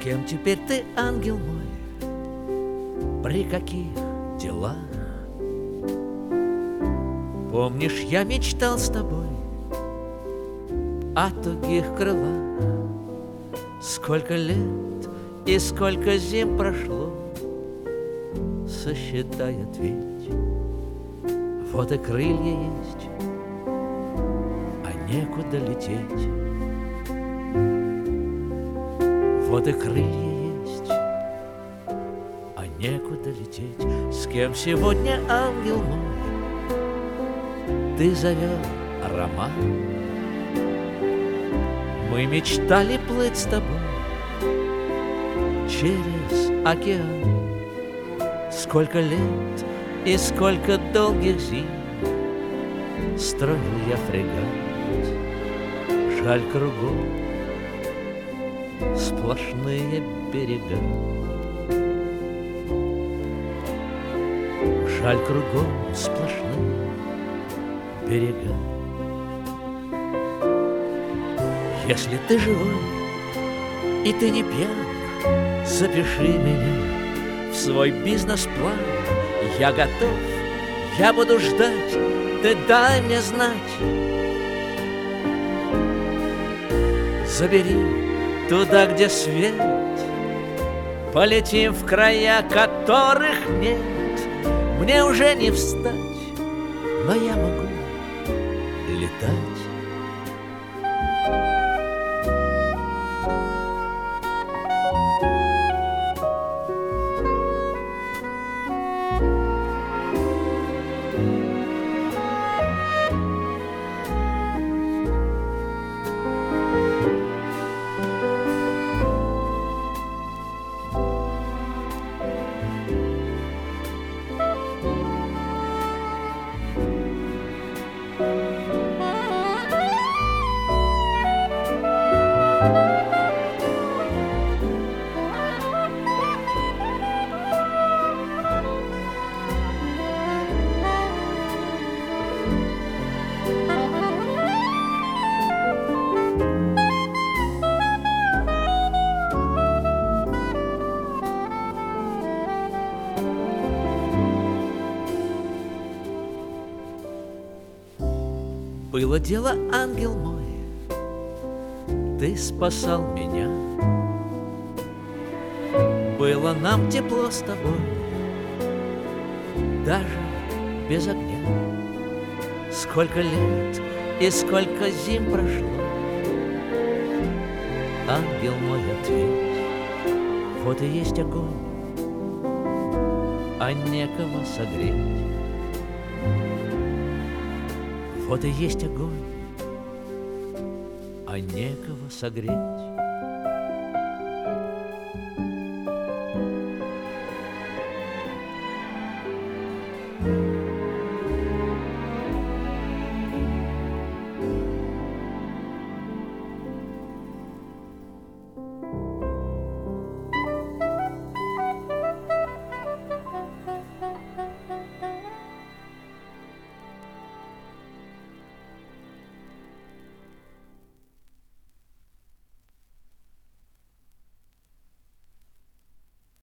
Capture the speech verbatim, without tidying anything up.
кем теперь ты, ангел мой? При каких делах? Помнишь, я мечтал с тобой о тугих крылах. Сколько лет и сколько зим прошло, сосчитает ведь. Вот и крылья есть, а некуда лететь. Вот и крылья есть, а некуда лететь. С кем сегодня, ангел мой, ты завел роман? Мы мечтали плыть с тобой через океан. Сколько лет и сколько долгих зим строил я фрегат. Жаль, кругом сплошные берега. Жаль, кругом сплошные берега. Если ты живой и ты не пьян, запиши меня в свой бизнес-план. Я готов, я буду ждать, ты дай мне знать. Забери туда, где свет, полетим в края, которых нет. Мне уже не встать, но я могу летать. Было дело, ангел мой, ты спасал меня. Было нам тепло с тобой, даже без огня. Сколько лет и сколько зим прошло, ангел мой, ответь. Вот и есть огонь, а некого согреть. Вот и есть огонь, а некого согреть.